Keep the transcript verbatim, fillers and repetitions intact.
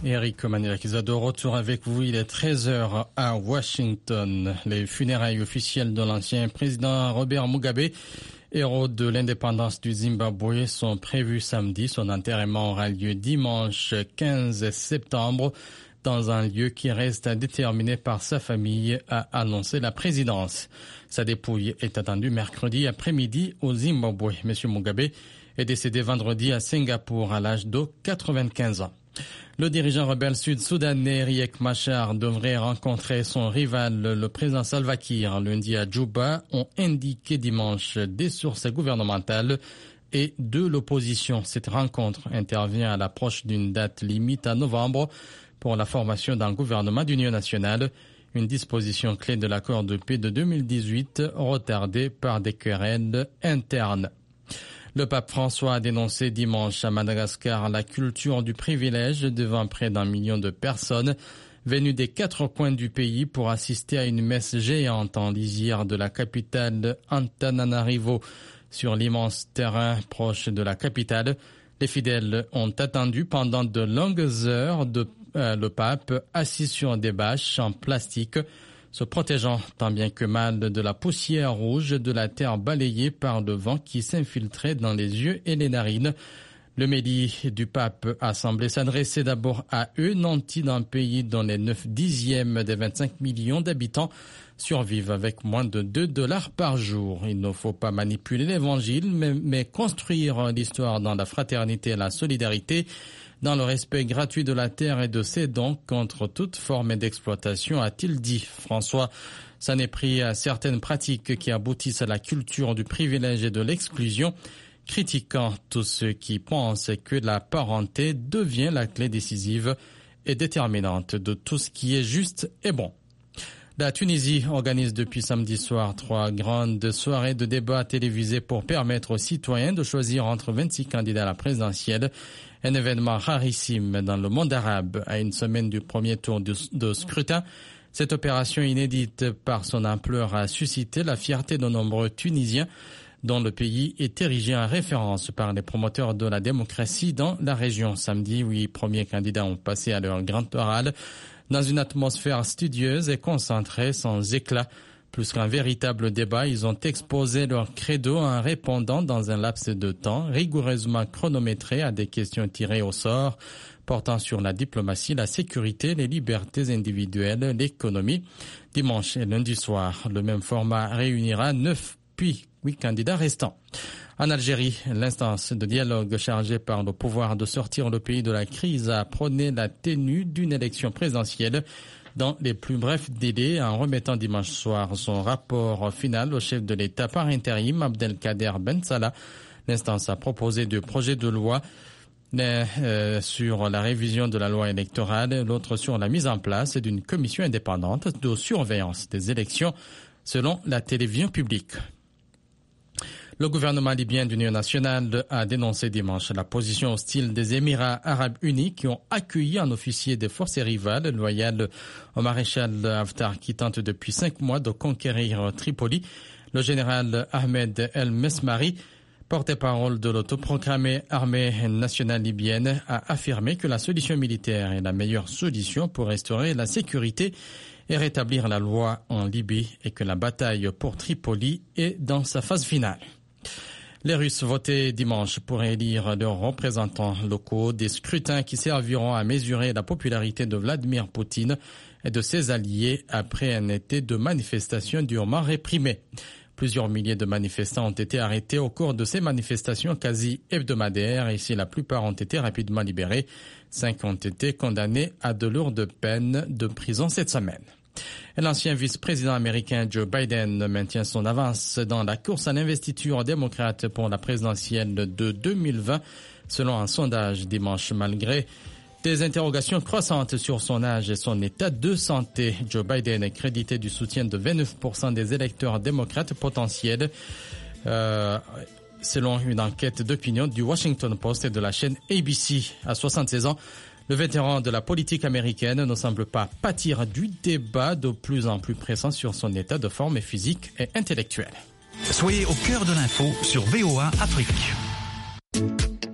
Eric Maniakisa de retour avec vous. Il est treize heures à Washington. Les funérailles officielles de l'ancien président Robert Mugabe, héros de l'indépendance du Zimbabwe, sont prévues samedi. Son enterrement aura lieu dimanche quinze septembre dans un lieu qui reste à déterminer par sa famille, a annoncé la présidence. Sa dépouille est attendue mercredi après-midi au Zimbabwe. Monsieur Mugabe est décédé vendredi à Singapour à l'âge de quatre-vingt-quinze ans. Le dirigeant rebelle sud-soudanais Riek Machar devrait rencontrer son rival, le président Salva Kiir, lundi à Djouba, ont indiqué dimanche des sources gouvernementales et de l'opposition. Cette rencontre intervient à l'approche d'une date limite à novembre pour la formation d'un gouvernement d'union nationale, une disposition clé de l'accord de paix de deux mille dix-huit retardée par des querelles internes. Le pape François a dénoncé dimanche à Madagascar la culture du privilège devant près d'un million de personnes venues des quatre coins du pays pour assister à une messe géante en lisière de la capitale Antananarivo. Sur l'immense terrain proche de la capitale, les fidèles ont attendu pendant de longues heures de, euh, le pape assis sur des bâches en plastique, se protégeant tant bien que mal de la poussière rouge de la terre balayée par le vent qui s'infiltrait dans les yeux et les narines. Le méli du pape a semblé s'adresser d'abord à eux, nantis d'un pays dont les neuf dixièmes des vingt-cinq millions d'habitants survivent avec moins de deux dollars par jour. Il ne faut pas manipuler l'évangile, mais, mais construire l'histoire dans la fraternité et la solidarité, dans le respect gratuit de la terre et de ses dons contre toute forme d'exploitation, a-t-il dit. François s'en est pris à certaines pratiques qui aboutissent à la culture du privilège et de l'exclusion, critiquant tous ceux qui pensent que la parenté devient la clé décisive et déterminante de tout ce qui est juste et bon. La Tunisie organise depuis samedi soir trois grandes soirées de débat télévisées pour permettre aux citoyens de choisir entre vingt-six candidats à la présidentielle. Un événement rarissime dans le monde arabe à une semaine du premier tour de, de scrutin. Cette opération inédite par son ampleur a suscité la fierté de nombreux Tunisiens dont le pays est érigé en référence par les promoteurs de la démocratie dans la région. Samedi, huit premiers candidats ont passé à leur grand oral dans une atmosphère studieuse et concentrée sans éclat. Plus qu'un véritable débat, ils ont exposé leur credo en répondant dans un laps de temps rigoureusement chronométré à des questions tirées au sort, portant sur la diplomatie, la sécurité, les libertés individuelles, l'économie. Dimanche et lundi soir, le même format réunira neuf puis huit candidats restants. En Algérie, l'instance de dialogue chargée par le pouvoir de sortir le pays de la crise a prôné la tenue d'une élection présidentielle dans les plus brefs délais en remettant dimanche soir son rapport final au chef de l'État par intérim, Abdelkader Ben Salah. L'instance a proposé deux projets de loi, l'un euh, sur la révision de la loi électorale, l'autre sur la mise en place d'une commission indépendante de surveillance des élections, selon la télévision publique. Le gouvernement libyen d'union nationale a dénoncé dimanche la position hostile des Émirats arabes unis qui ont accueilli un officier des forces rivales loyal au maréchal Haftar qui tente depuis cinq mois de conquérir Tripoli. Le général Ahmed El Mesmari, porte-parole de l'autoproclamée armée nationale libyenne, a affirmé que la solution militaire est la meilleure solution pour restaurer la sécurité et rétablir la loi en Libye et que la bataille pour Tripoli est dans sa phase finale. Les Russes votaient dimanche pour élire leurs représentants locaux, des scrutins qui serviront à mesurer la popularité de Vladimir Poutine et de ses alliés après un été de manifestations durement réprimées. Plusieurs milliers de manifestants ont été arrêtés au cours de ces manifestations quasi hebdomadaires et si la plupart ont été rapidement libérés, cinq ont été condamnés à de lourdes peines de prison cette semaine. Et l'ancien vice-président américain Joe Biden maintient son avance dans la course à l'investiture démocrate pour la présidentielle de deux mille vingt, selon un sondage dimanche malgré des interrogations croissantes sur son âge et son état de santé. Joe Biden est crédité du soutien de vingt-neuf pour cent des électeurs démocrates potentiels, euh, selon une enquête d'opinion du Washington Post et de la chaîne A B C. À soixante-seize ans, le vétéran de la politique américaine ne semble pas pâtir du débat de plus en plus pressant sur son état de forme physique et intellectuel. Soyez au cœur de l'info sur V O A Afrique.